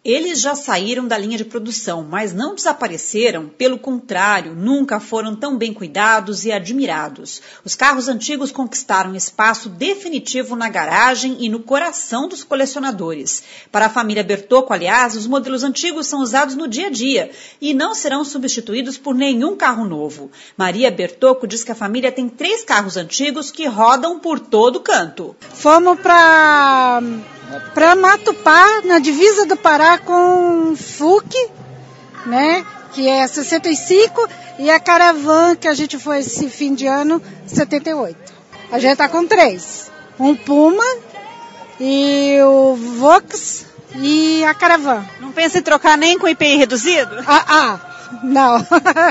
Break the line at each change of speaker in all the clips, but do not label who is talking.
Eles já saíram da linha de produção, mas não desapareceram, pelo contrário, nunca foram tão bem cuidados e admirados. Os carros antigos conquistaram espaço definitivo na garagem e no coração dos colecionadores. Para a família Bertocco, aliás, os modelos antigos são usados no dia a dia e não serão substituídos por nenhum carro novo. Maria Bertocco diz que a família tem 3 carros antigos que rodam por todo canto.
Fomos para Matupá, na divisa do Pará, com FUC, né, que é 65, e a Caravan, que a gente foi esse fim de ano, 78. A gente tá com 3, um Puma, e o Vox e a Caravan.
Não pensa em trocar nem com IPI reduzido?
Não.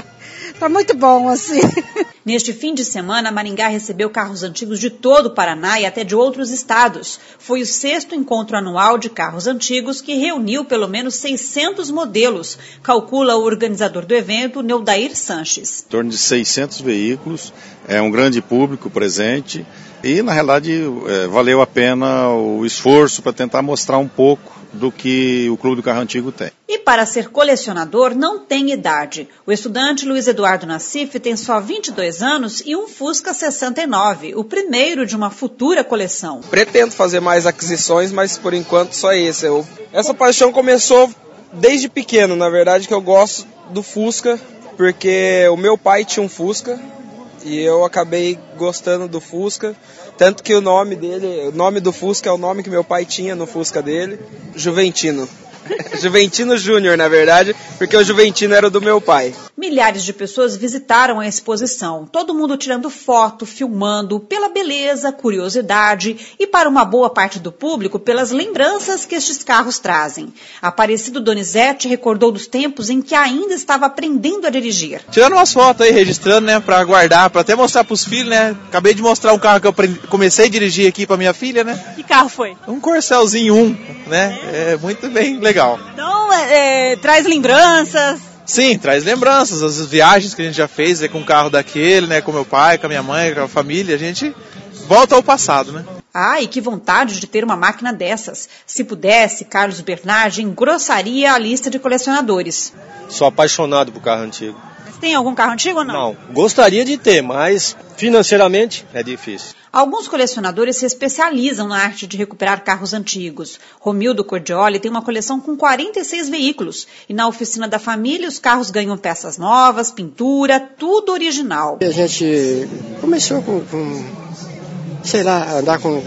Tá muito bom assim.
Neste fim de semana, Maringá recebeu carros antigos de todo o Paraná e até de outros estados. Foi o 6º encontro anual de carros antigos que reuniu pelo menos 600 modelos, calcula o organizador do evento, Neudair Sanches.
Em torno de 600 veículos, é um grande público presente e, na realidade, valeu a pena o esforço para tentar mostrar um pouco do que o Clube do Carro Antigo tem.
E para ser colecionador não tem idade. O estudante Luiz Eduardo Nassif tem só 22 anos e um Fusca 69, o primeiro de uma futura coleção.
Pretendo fazer mais aquisições, mas por enquanto só esse. Essa paixão começou desde pequeno, na verdade, que eu gosto do Fusca, porque o meu pai tinha um Fusca e eu acabei gostando do Fusca. Tanto que o nome do Fusca é o nome que meu pai tinha no Fusca dele, Juventino. Juventino Júnior, na verdade, porque o Juventino era do meu pai.
Milhares de pessoas visitaram a exposição, todo mundo tirando foto, filmando, pela beleza, curiosidade e, para uma boa parte do público, pelas lembranças que estes carros trazem. Aparecido Donizete recordou dos tempos em que ainda estava aprendendo a dirigir.
Tirando umas fotos aí, registrando, né, pra guardar, pra até mostrar pros filhos, né. Acabei de mostrar um carro que eu comecei a dirigir aqui pra minha filha, né.
Que carro foi?
Um Corcelzinho 1, né, é muito bem legal.
Então, traz lembranças.
Sim, traz lembranças, as viagens que a gente já fez com o carro daquele, né, com meu pai, com a minha mãe, com a família, a gente volta ao passado, né.
E que vontade de ter uma máquina dessas. Se pudesse, Carlos Bernardi engrossaria a lista de colecionadores.
Sou apaixonado por carro antigo.
Mas tem algum carro antigo ou não?
Não, gostaria de ter, mas financeiramente é difícil.
Alguns colecionadores se especializam na arte de recuperar carros antigos. Romildo Cordioli tem uma coleção com 46 veículos. E na oficina da família, os carros ganham peças novas, pintura, tudo original.
A gente começou com andar com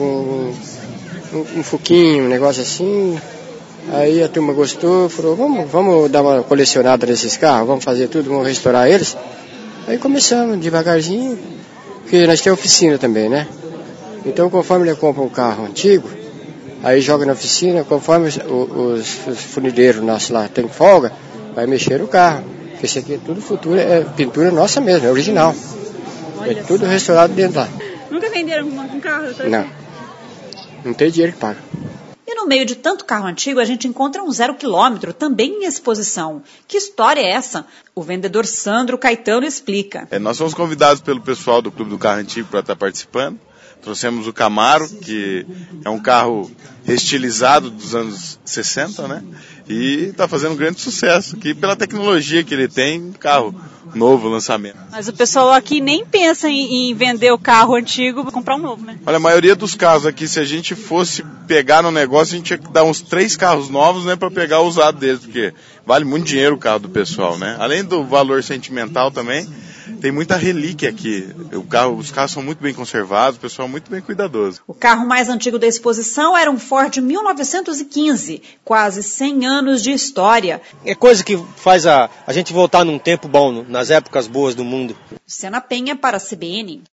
um fuquinho, um negócio assim. Aí a turma gostou, falou, vamos dar uma colecionada nesses carros, vamos fazer tudo, vamos restaurar eles. Aí começamos devagarzinho, porque nós temos oficina também, né? Então, conforme ele compra um carro antigo, aí joga na oficina, conforme os funileiros nossos lá têm folga, vai mexer no carro. Porque esse aqui é tudo futuro, é pintura nossa mesmo, é original. É tudo restaurado dentro lá.
Nunca venderam um carro?
Não tem dinheiro que paga.
E no meio de tanto carro antigo, a gente encontra um 0 km, também em exposição. Que história é essa? O vendedor Sandro Caetano explica.
Nós fomos convidados pelo pessoal do Clube do Carro Antigo para estar participando. Trouxemos o Camaro, que é um carro restilizado dos anos 60, né? E está fazendo um grande sucesso aqui pela tecnologia que ele tem, carro novo, lançamento.
Mas o pessoal aqui nem pensa em vender o carro antigo para comprar um novo, né?
Olha, a maioria dos carros aqui, se a gente fosse pegar no negócio, a gente tinha que dar uns 3 carros novos, né, para pegar o usado deles, porque vale muito dinheiro o carro do pessoal, né? Além do valor sentimental também, tem muita relíquia aqui. Os carros são muito bem conservados, o pessoal é muito bem cuidadoso.
O carro mais antigo da exposição era um Ford 1915, quase 100 anos de história.
É coisa que faz a gente voltar num tempo bom, nas épocas boas do mundo.
Luciana Penha para a CBN.